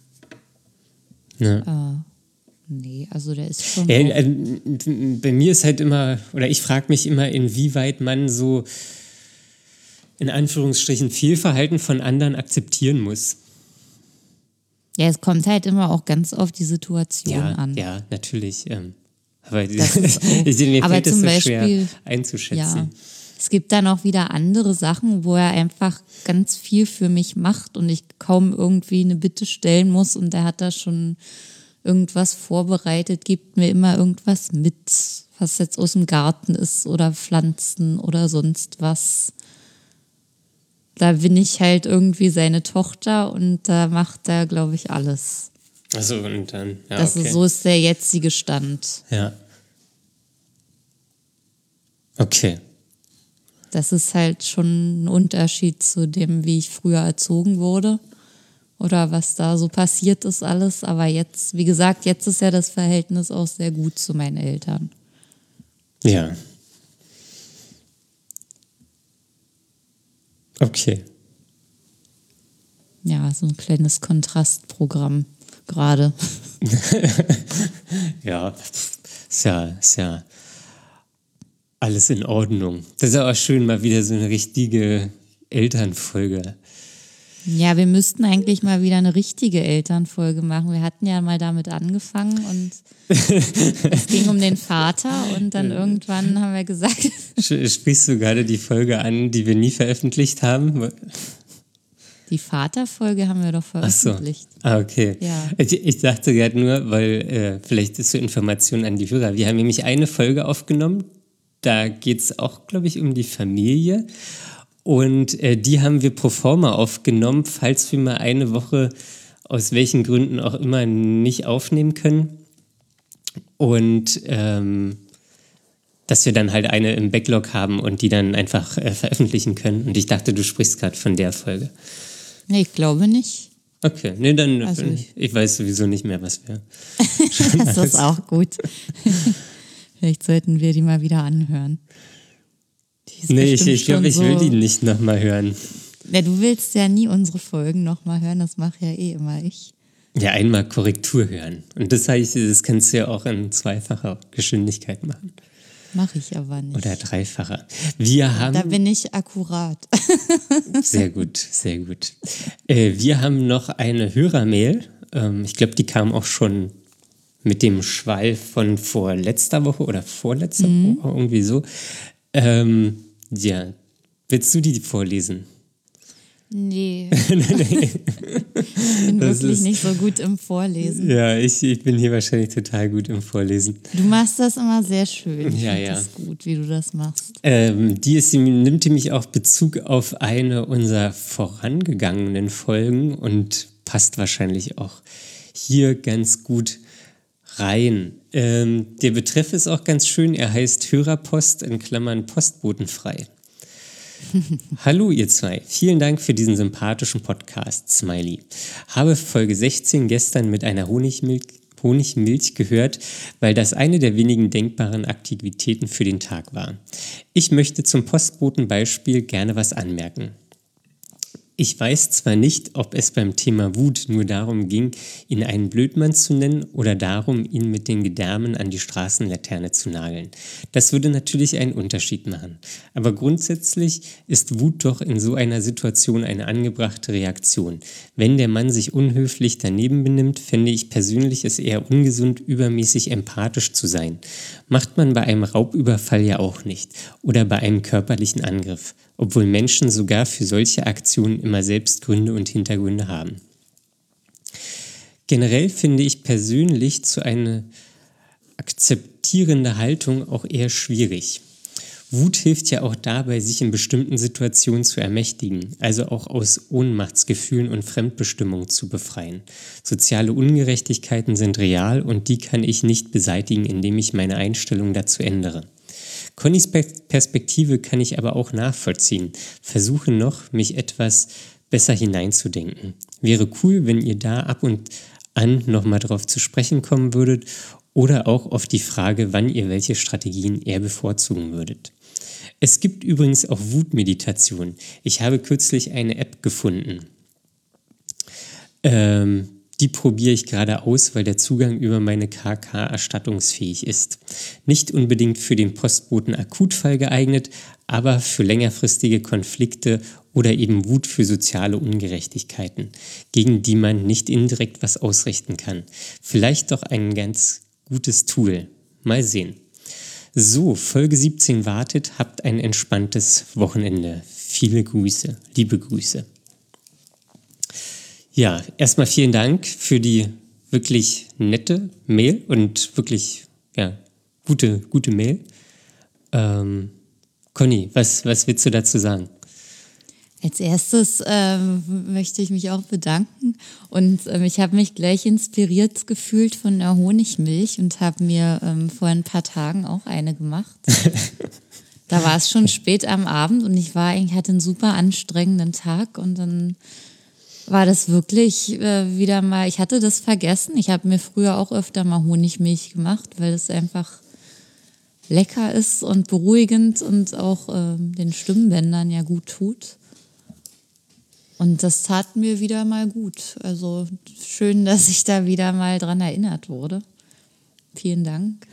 nee, also der ist schon bei mir ist halt immer, oder ich frage mich immer, inwieweit man so in Anführungsstrichen Fehlverhalten von anderen akzeptieren muss. Ja, es kommt halt immer auch ganz auf die Situation an. Ja, natürlich. Aber mir aber fällt das so Beispiel, schwer einzuschätzen. Ja, es gibt dann auch wieder andere Sachen, wo er einfach ganz viel für mich macht und ich kaum irgendwie eine Bitte stellen muss und er hat da schon irgendwas vorbereitet, gibt mir immer irgendwas mit, was jetzt aus dem Garten ist oder Pflanzen oder sonst was. Da bin ich halt irgendwie seine Tochter und da macht er, glaube ich, alles. Achso, und dann, ja, okay. So ist der jetzige Stand. Ja. Okay. Das ist halt schon ein Unterschied zu dem, wie ich früher erzogen wurde oder was da so passiert ist alles. Aber jetzt, wie gesagt, jetzt ist ja das Verhältnis auch sehr gut zu meinen Eltern. Ja. Okay. Ja, so ein kleines Kontrastprogramm gerade. Ja, ist ja alles in Ordnung. Das ist auch schön, mal wieder so eine richtige Elternfolge. Ja, wir müssten eigentlich mal wieder eine richtige Elternfolge machen. Wir hatten ja mal damit angefangen und es ging um den Vater und dann irgendwann haben wir gesagt... Sprichst du gerade die Folge an, die wir nie veröffentlicht haben? Die Vaterfolge haben wir doch veröffentlicht. Ach so. Ah, okay. Ja. Ich dachte gerade nur, weil vielleicht ist so Information an die Hörer. Wir haben nämlich eine Folge aufgenommen, da geht es auch, glaube ich, um die Familie. Und die haben wir pro forma aufgenommen, falls wir mal eine Woche aus welchen Gründen auch immer nicht aufnehmen können. Und dass wir dann halt eine im Backlog haben und die dann einfach veröffentlichen können. Und ich dachte, du sprichst gerade von der Folge. Nee, ich glaube nicht. Okay, nee, dann Also ich weiß sowieso nicht mehr, was wir... Das ist auch gut. Vielleicht sollten wir die mal wieder anhören. Nee, ich glaube, ich will die nicht nochmal hören. Ja, du willst ja nie unsere Folgen nochmal hören, das mache ja eh immer ich. Ja, einmal Korrektur hören. Und das heißt, das kannst du ja auch in zweifacher Geschwindigkeit machen. Mache ich aber nicht. Oder dreifacher. Da bin ich akkurat. Sehr gut, sehr gut. Wir haben noch eine Hörermail. Ich glaube, die kam auch schon mit dem Schwall von vorletzter Woche oder vorletzter Woche, irgendwie so. Ja, willst du die vorlesen? Nee. Ich bin wirklich nicht so gut im Vorlesen. Ja, ich bin hier wahrscheinlich total gut im Vorlesen. Du machst das immer sehr schön. Ich finde das gut, wie du das machst. Nimmt nämlich auch Bezug auf eine unserer vorangegangenen Folgen und passt wahrscheinlich auch hier ganz gut rein. Der Betreff ist auch ganz schön. Er heißt Hörerpost in Klammern postbotenfrei. Hallo ihr zwei, vielen Dank für diesen sympathischen Podcast, Smiley. Habe Folge 16 gestern mit einer Honigmilch gehört, weil das eine der wenigen denkbaren Aktivitäten für den Tag war. Ich möchte zum Postbotenbeispiel gerne was anmerken. Ich weiß zwar nicht, ob es beim Thema Wut nur darum ging, ihn einen Blödmann zu nennen oder darum, ihn mit den Gedärmen an die Straßenlaterne zu nageln. Das würde natürlich einen Unterschied machen. Aber grundsätzlich ist Wut doch in so einer Situation eine angebrachte Reaktion. Wenn der Mann sich unhöflich daneben benimmt, fände ich persönlich es eher ungesund, übermäßig empathisch zu sein. Macht man bei einem Raubüberfall ja auch nicht oder bei einem körperlichen Angriff, obwohl Menschen sogar für solche Aktionen immer selbst Gründe und Hintergründe haben. Generell finde ich persönlich so eine akzeptierende Haltung auch eher schwierig. Wut hilft ja auch dabei, sich in bestimmten Situationen zu ermächtigen, also auch aus Ohnmachtsgefühlen und Fremdbestimmung zu befreien. Soziale Ungerechtigkeiten sind real und die kann ich nicht beseitigen, indem ich meine Einstellung dazu ändere. Connys Perspektive kann ich aber auch nachvollziehen. Versuche noch, mich etwas besser hineinzudenken. Wäre cool, wenn ihr da ab und an nochmal drauf zu sprechen kommen würdet oder auch auf die Frage, wann ihr welche Strategien eher bevorzugen würdet. Es gibt übrigens auch Wutmeditation. Ich habe kürzlich eine App gefunden. Die probiere ich gerade aus, weil der Zugang über meine KK erstattungsfähig ist. Nicht unbedingt für den Postboten-Akutfall geeignet, aber für längerfristige Konflikte oder eben Wut für soziale Ungerechtigkeiten, gegen die man nicht indirekt was ausrichten kann. Vielleicht doch ein ganz gutes Tool. Mal sehen. So, Folge 17 wartet. Habt ein entspanntes Wochenende. Viele Grüße, liebe Grüße. Ja, erstmal vielen Dank für die wirklich nette Mail und wirklich gute Mail. Conny, was willst du dazu sagen? Als erstes möchte ich mich auch bedanken und ich habe mich gleich inspiriert gefühlt von der Honigmilch und habe mir vor ein paar Tagen auch eine gemacht. Da war es schon spät am Abend und ich hatte einen super anstrengenden Tag und dann war das wirklich wieder mal, ich hatte das vergessen. Ich habe mir früher auch öfter mal Honigmilch gemacht, weil es einfach lecker ist und beruhigend und auch den Stimmbändern ja gut tut. Und das tat mir wieder mal gut. Also schön, dass ich da wieder mal dran erinnert wurde. Vielen Dank.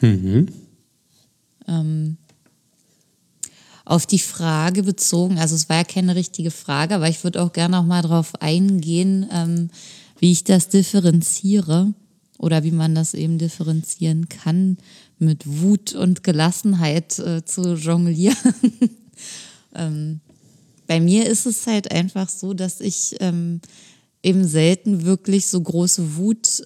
Auf die Frage bezogen, also es war ja keine richtige Frage, aber ich würde auch gerne noch mal darauf eingehen, wie ich das differenziere oder wie man das eben differenzieren kann, mit Wut und Gelassenheit zu jonglieren. Bei mir ist es halt einfach so, dass ich eben selten wirklich so große Wut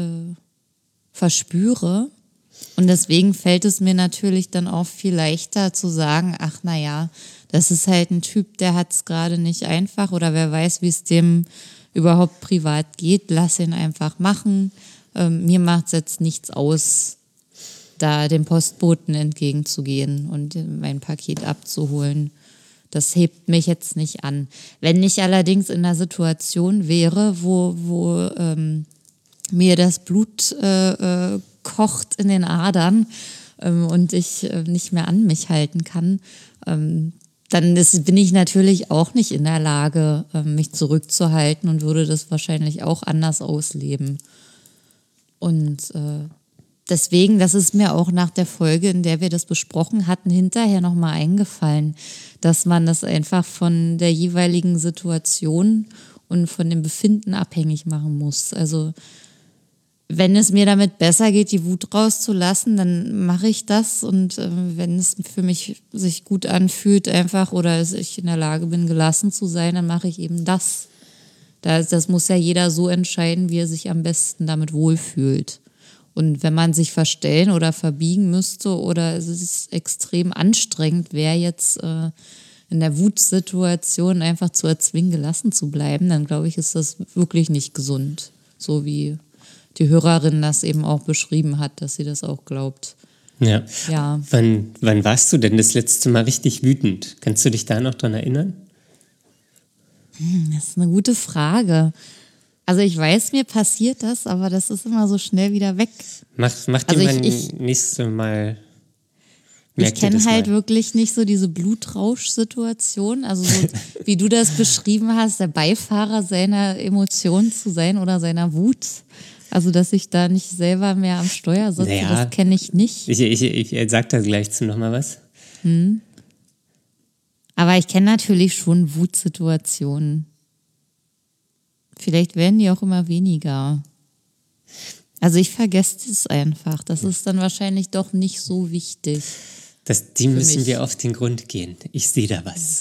verspüre. Und deswegen fällt es mir natürlich dann auch viel leichter zu sagen, ach naja, das ist halt ein Typ, der hat es gerade nicht einfach oder wer weiß, wie es dem überhaupt privat geht, lass ihn einfach machen. Mir macht es jetzt nichts aus, da dem Postboten entgegenzugehen und mein Paket abzuholen. Das hebt mich jetzt nicht an. Wenn ich allerdings in einer Situation wäre, wo mir das Blut kocht in den Adern und ich nicht mehr an mich halten kann, dann bin ich natürlich auch nicht in der Lage, mich zurückzuhalten und würde das wahrscheinlich auch anders ausleben. Und deswegen, das ist mir auch nach der Folge, in der wir das besprochen hatten, hinterher nochmal eingefallen, dass man das einfach von der jeweiligen Situation und von dem Befinden abhängig machen muss. Also wenn es mir damit besser geht, die Wut rauszulassen, dann mache ich das. Und wenn es für mich sich gut anfühlt einfach oder ich in der Lage bin, gelassen zu sein, dann mache ich eben das. Das muss ja jeder so entscheiden, wie er sich am besten damit wohlfühlt. Und wenn man sich verstellen oder verbiegen müsste oder es ist extrem anstrengend wäre, jetzt in der Wutsituation einfach zu erzwingen, gelassen zu bleiben, dann glaube ich, ist das wirklich nicht gesund. So wie die Hörerin das eben auch beschrieben hat, dass sie das auch glaubt. Ja. Ja. Wann warst du denn das letzte Mal richtig wütend? Kannst du dich da noch dran erinnern? Das ist eine gute Frage. Also ich weiß, mir passiert das, aber das ist immer so schnell wieder weg. Mach dir Also nächstes Mal. Ich kenne halt wirklich nicht so diese Blutrausch-Situation, also so, wie du das beschrieben hast, der Beifahrer seiner Emotionen zu sein oder seiner Wut. Also, dass ich da nicht selber mehr am Steuer sitze, naja, das kenne ich nicht. Ich sag da gleich zu nochmal was. Aber ich kenne natürlich schon Wutsituationen. Vielleicht werden die auch immer weniger. Also ich vergesse es einfach. Das ist dann wahrscheinlich doch nicht so wichtig. Die müssen wir auf den Grund gehen. Ich sehe da was.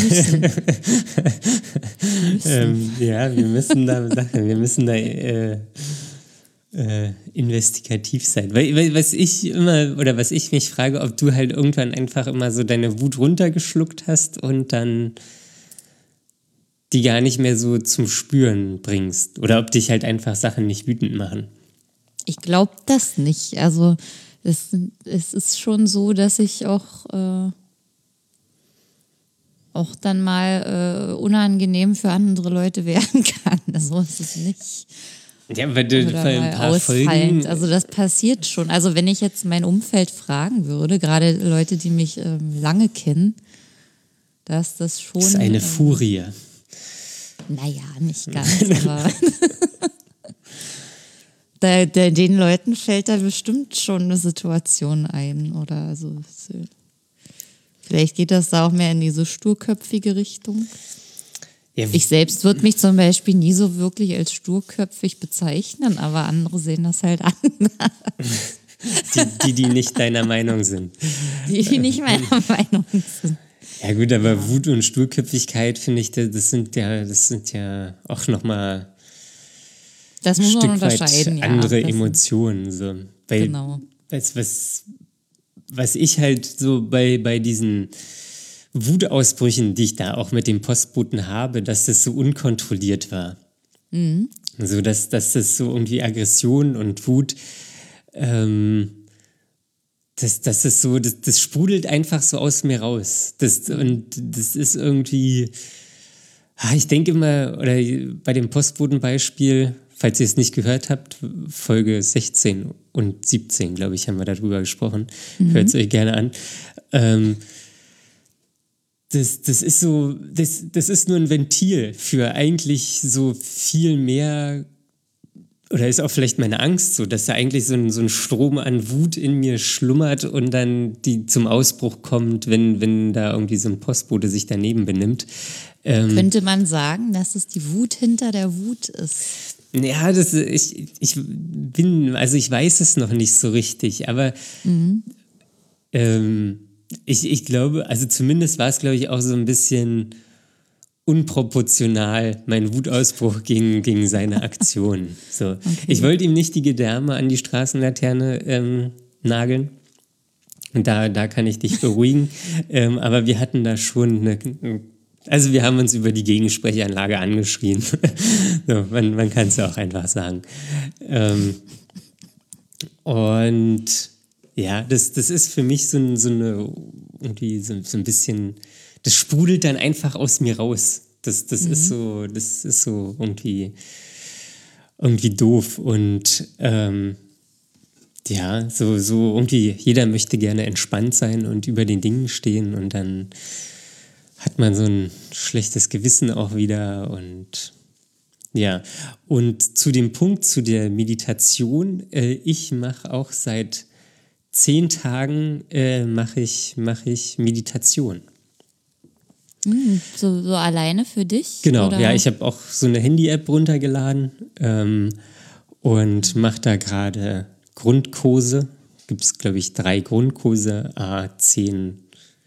Ja, wir müssen da investigativ sein. Weil was ich mich frage, ob du halt irgendwann einfach immer so deine Wut runtergeschluckt hast und dann die gar nicht mehr so zum Spüren bringst. Oder ob dich halt einfach Sachen nicht wütend machen. Ich glaube das nicht. Also es ist schon so, dass ich auch dann mal unangenehm für andere Leute werden kann. So ist es nicht. Ja, weil du Oder ein mal paar ausfallend. Folgen. Also das passiert schon. Also wenn ich jetzt mein Umfeld fragen würde, gerade Leute, die mich lange kennen, dass das schon... Das ist eine Furie. Naja, nicht ganz, aber den Leuten fällt da bestimmt schon eine Situation ein. Oder so. Vielleicht geht das da auch mehr in diese sturköpfige Richtung. Ja, Ich selbst würde mich zum Beispiel nie so wirklich als sturköpfig bezeichnen, aber andere sehen das halt anders. die nicht deiner Meinung sind. Die nicht meiner Meinung sind. Ja gut, aber Wut und Sturköpfigkeit, finde ich, das sind ja auch nochmal Das ein muss man Stück weit unterscheiden, ja. andere Das- Emotionen. So. Weil, Genau. was ich halt so bei diesen Wutausbrüchen, die ich da auch mit dem Postboten habe, dass das so unkontrolliert war. Also dass das so irgendwie Aggression und Wut, das ist so, das sprudelt einfach so aus mir raus. Und das ist irgendwie, ich denke immer, oder bei dem Postbotenbeispiel, falls ihr es nicht gehört habt, Folge 16 und 17, glaube ich, haben wir darüber gesprochen. Hört es euch gerne an. Das ist so, das ist nur ein Ventil für eigentlich so viel mehr, oder ist auch vielleicht meine Angst so, dass da eigentlich so ein Strom an Wut in mir schlummert und dann die zum Ausbruch kommt, wenn da irgendwie so ein Postbote sich daneben benimmt. Könnte man sagen, dass es die Wut hinter der Wut ist? Ja, ich weiß es noch nicht so richtig, aber ich glaube, also zumindest war es, glaube ich, auch so ein bisschen unproportional, mein Wutausbruch gegen seine Aktion. So. Okay. Ich wollte ihm nicht die Gedärme an die Straßenlaterne nageln. Und da kann ich dich beruhigen. Aber wir hatten da schon also wir haben uns über die Gegensprechanlage angeschrien. So, man kann es ja auch einfach sagen. Und ja, das ist für mich so ein bisschen, das sprudelt dann einfach aus mir raus. Das ist so irgendwie doof. Und ja, so irgendwie, jeder möchte gerne entspannt sein und über den Dingen stehen und dann hat man so ein schlechtes Gewissen auch wieder und ja. Und zu dem Punkt, zu der Meditation, ich mache auch seit 10 Tagen mache ich Meditation. So alleine für dich? Genau, oder? ja, ich habe auch so eine Handy-App runtergeladen und mache da gerade Grundkurse. Gibt es, glaube ich, 3 Grundkurse, 10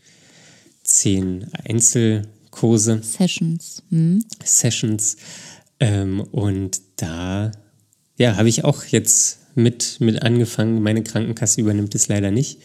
Einzelkurse. Sessions. Und da habe ich auch jetzt mit angefangen. Meine Krankenkasse übernimmt es leider nicht.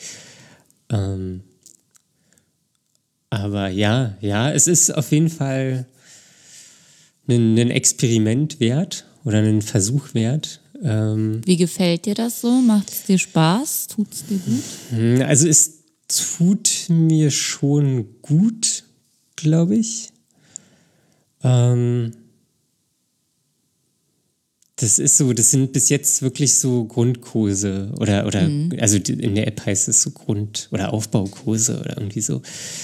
Aber ja, es ist auf jeden Fall ein Experiment wert oder einen Versuch wert. Wie gefällt dir das so? Macht es dir Spaß? Tut es dir gut? Also es tut mir schon gut, glaube ich. Das sind bis jetzt wirklich so Grundkurse oder also in der App heißt es so Grund- oder Aufbaukurse oder irgendwie so.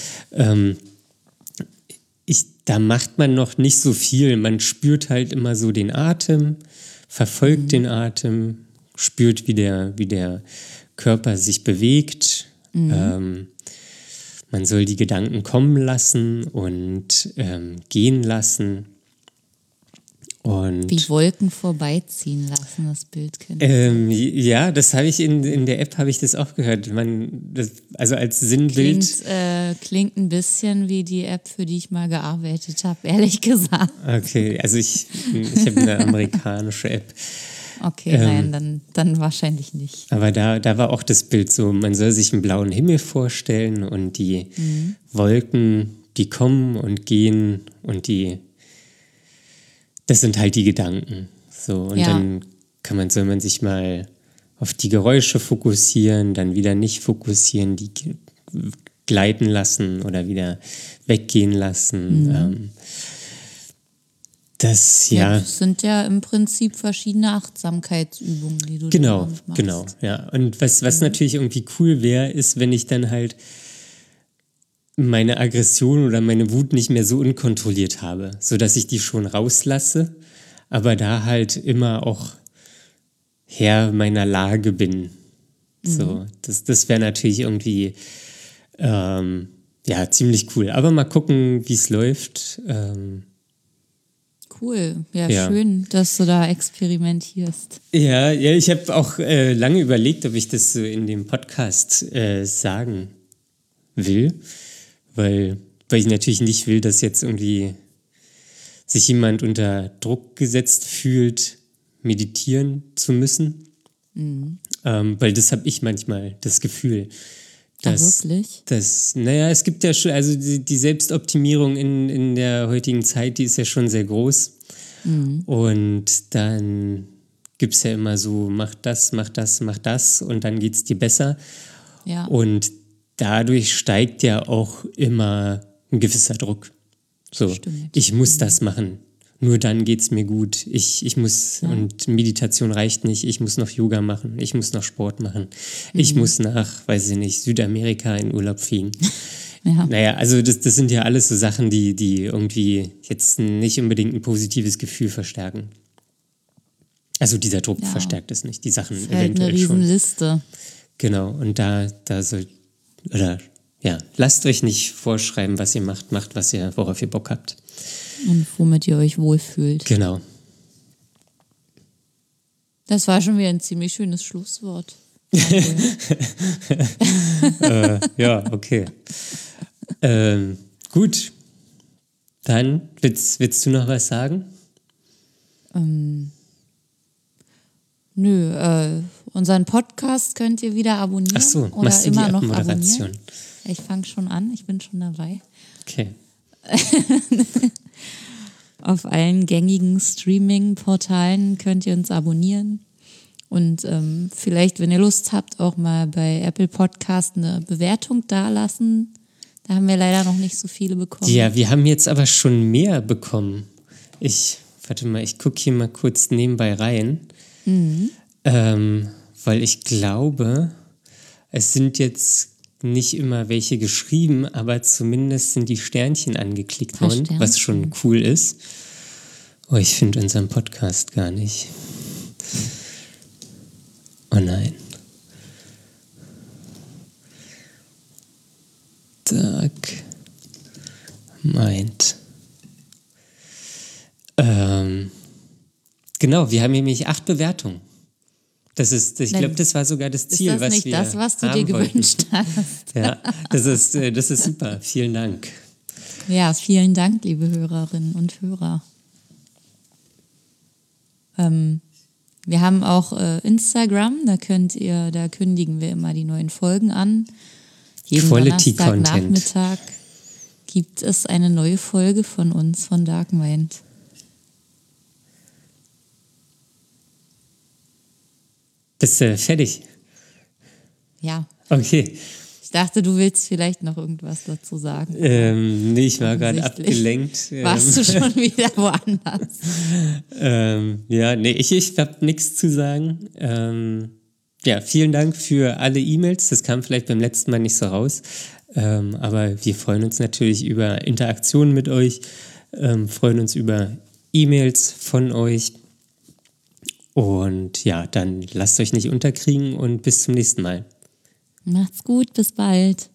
Da macht man noch nicht so viel. Man spürt halt immer so den Atem, verfolgt den Atem, spürt, wie der Körper sich bewegt. Man soll die Gedanken kommen lassen und gehen lassen. Und wie Wolken vorbeiziehen lassen, das Bild kennt. Ja, das habe ich in der App habe ich das auch gehört. Also als Sinnbild. Klingt ein bisschen wie die App, für die ich mal gearbeitet habe, ehrlich gesagt. Okay, also ich habe eine amerikanische App. Okay, nein, dann wahrscheinlich nicht. Aber da war auch das Bild so, man soll sich einen blauen Himmel vorstellen und die Wolken, die kommen und gehen und das sind halt die Gedanken. So, und dann soll man sich mal auf die Geräusche fokussieren, dann wieder nicht fokussieren, die gleiten lassen oder wieder weggehen lassen. Das sind ja im Prinzip verschiedene Achtsamkeitsübungen, die du damit machst. Genau, ja. Und was natürlich irgendwie cool wäre, ist, wenn ich dann halt meine Aggression oder meine Wut nicht mehr so unkontrolliert habe, sodass ich die schon rauslasse, aber da halt immer auch Herr meiner Lage bin. So, das wäre natürlich irgendwie ziemlich cool. Aber mal gucken, wie es läuft. Cool, ja, schön, dass du da experimentierst. Ja, ich habe auch lange überlegt, ob ich das so in dem Podcast sagen will. Weil ich natürlich nicht will, dass jetzt irgendwie sich jemand unter Druck gesetzt fühlt, meditieren zu müssen. Weil das habe ich manchmal, das Gefühl. Wirklich? Es gibt ja schon, also die Selbstoptimierung in der heutigen Zeit, die ist ja schon sehr groß. Und dann gibt es ja immer so, mach das und dann geht es dir besser. Ja. Und dadurch steigt ja auch immer ein gewisser Druck. So, Stimmt. Ich muss das machen. Nur dann geht's mir gut. Ich muss, und Meditation reicht nicht, ich muss noch Yoga machen, ich muss noch Sport machen. Ich muss nach, weiß ich nicht, Südamerika in Urlaub fliegen. Ja. Naja, also das sind ja alles so Sachen, die irgendwie jetzt nicht unbedingt ein positives Gefühl verstärken. Also dieser Druck verstärkt es nicht, die Sachen das ist halt eventuell eine Riesenliste. schon. Genau, und da soll lasst euch nicht vorschreiben, was ihr macht, worauf ihr Bock habt. Und womit ihr euch wohlfühlt. Genau. Das war schon wieder ein ziemlich schönes Schlusswort. Okay. Gut. Dann, willst du noch was sagen? Unseren Podcast könnt ihr wieder abonnieren. Ach so, oder machst du immer die noch Abmoderation? abonnieren. Ich fange schon an, ich bin schon dabei. Okay. Auf allen gängigen Streaming-Portalen könnt ihr uns abonnieren. Und vielleicht, wenn ihr Lust habt, auch mal bei Apple Podcast eine Bewertung dalassen. Da haben wir leider noch nicht so viele bekommen. Ja, wir haben jetzt aber schon mehr bekommen. Ich gucke hier mal kurz nebenbei rein. Weil ich glaube, es sind jetzt nicht immer welche geschrieben, aber zumindest sind die Sternchen angeklickt Paar worden, was schon cool ist. Oh, ich finde unseren Podcast gar nicht. Oh nein. Dark Mind. Genau, wir haben nämlich 8 Bewertungen. Ich glaube, das war sogar das Ziel, was wir. Ist das nicht das, was du dir gewünscht hast? Ja, das ist super. Vielen Dank. Ja, vielen Dank, liebe Hörerinnen und Hörer. Wir haben auch Instagram, da kündigen wir immer die neuen Folgen an. Jeden Donnerstagnachmittag gibt es eine neue Folge von uns, von Dark Mind. Bist du fertig? Ja. Okay. Ich dachte, du willst vielleicht noch irgendwas dazu sagen. Nee, ich war gerade abgelenkt. Warst du schon wieder woanders? Ja, nee, ich habe nichts zu sagen. Ja, vielen Dank für alle E-Mails. Das kam vielleicht beim letzten Mal nicht so raus. Aber wir freuen uns natürlich über Interaktionen mit euch, freuen uns über E-Mails von euch. Und ja, dann lasst euch nicht unterkriegen und bis zum nächsten Mal. Macht's gut, bis bald.